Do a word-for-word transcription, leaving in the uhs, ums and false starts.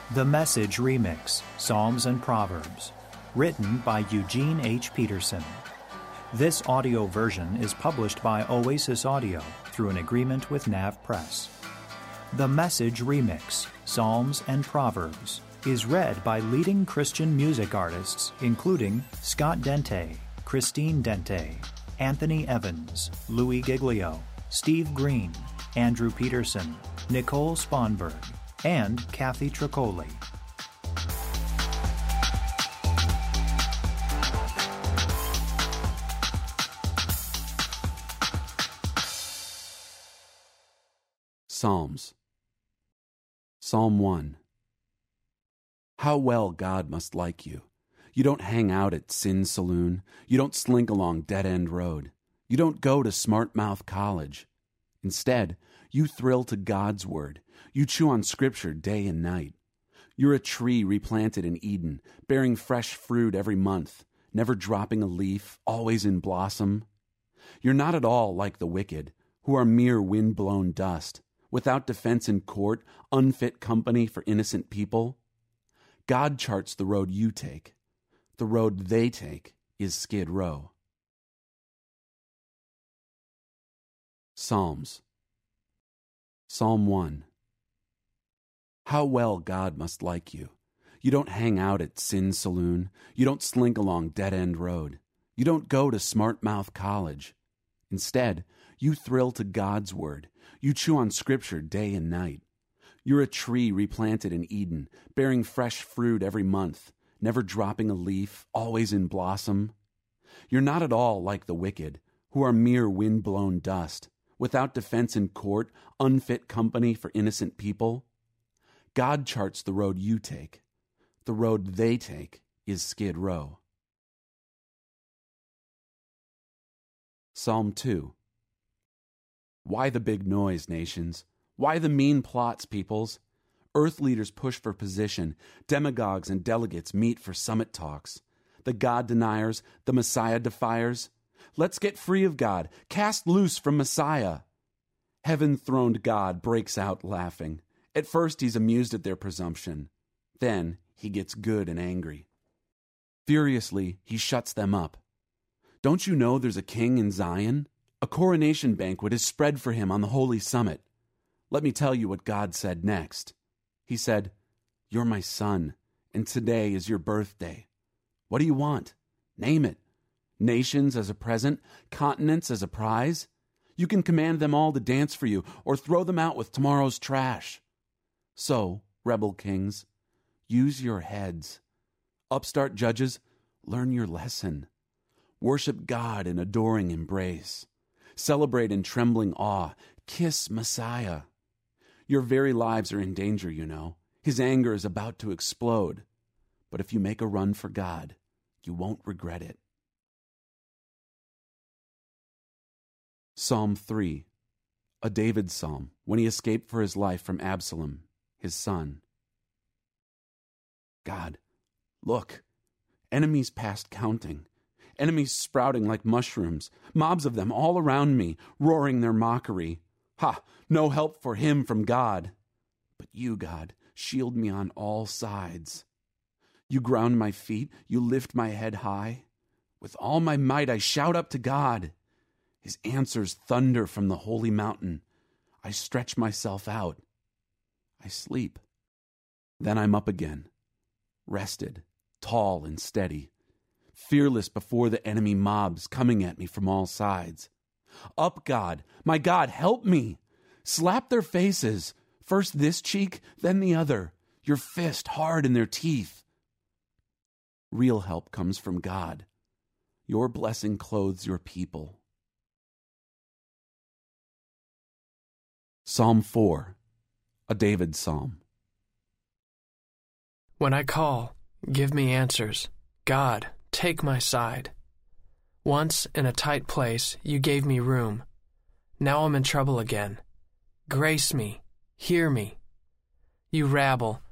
The Message Remix, Psalms and Proverbs, written by Eugene H. Peterson. This audio version is published by Oasis Audio through an agreement with Nav Press. The Message Remix, Psalms and Proverbs, is read by leading Christian music artists including Scott Dente, Christine Dente, Anthony Evans, Louis Giglio, Steve Green, Andrew Peterson, Nicole Sponberg, and Kathy Tricoli. Psalms. Psalm one. How well God must like you. You don't hang out at Sin's Saloon. You don't slink along Dead-End Road. You don't go to Smart Mouth College. Instead, you thrill to God's Word. You chew on Scripture day and night. You're a tree replanted in Eden, bearing fresh fruit every month, never dropping a leaf, always in blossom. You're not at all like the wicked, who are mere wind-blown dust, without defense in court, unfit company for innocent people. God charts the road you take. The road they take is Skid Row. Psalms. Psalm one. How well God must like you. You don't hang out at Sin's Saloon. You don't slink along Dead-End Road. You don't go to Smart Mouth College. Instead, you thrill to God's Word. You chew on Scripture day and night. You're a tree replanted in Eden, bearing fresh fruit every month, never dropping a leaf, always in blossom. You're not at all like the wicked, who are mere wind-blown dust, without defense in court, unfit company for innocent people. God charts the road you take. The road they take is Skid Row. Psalm two. Why the big noise, nations? Why the mean plots, peoples? Earth leaders push for position. Demagogues and delegates meet for summit talks. The God deniers, the Messiah defiers. Let's get free of God. Cast loose from Messiah. Heaven-throned God breaks out laughing. At first he's amused at their presumption. Then he gets good and angry. Furiously, he shuts them up. Don't you know there's a king in Zion? A coronation banquet is spread for him on the holy summit. Let me tell you what God said next. He said, "You're my son, and today is your birthday. What do you want? Name it. Nations as a present, continents as a prize. You can command them all to dance for you, or throw them out with tomorrow's trash. So, rebel kings, use your heads. Upstart judges, learn your lesson. Worship God in adoring embrace. Celebrate in trembling awe. Kiss Messiah. Your very lives are in danger, you know. His anger is about to explode. But if you make a run for God, you won't regret it." Psalm three. A David psalm when he escaped for his life from Absalom, his son. God, look, enemies past counting. Enemies sprouting like mushrooms, mobs of them all around me, roaring their mockery. Ha! No help for him from God. But you, God, shield me on all sides. You ground my feet, you lift my head high. With all my might I shout up to God. His answers thunder from the holy mountain. I stretch myself out. I sleep. Then I'm up again, rested, tall and steady, fearless before the enemy mobs coming at me from all sides. Up, God, my God, help me. Slap their faces, first this cheek, then the other, your fist hard in their teeth. Real help comes from God. Your blessing clothes your people. Psalm four, a David psalm. When I call, give me answers. God, take my side. Once, in a tight place, you gave me room. Now I'm in trouble again. Grace me, hear me. You rabble,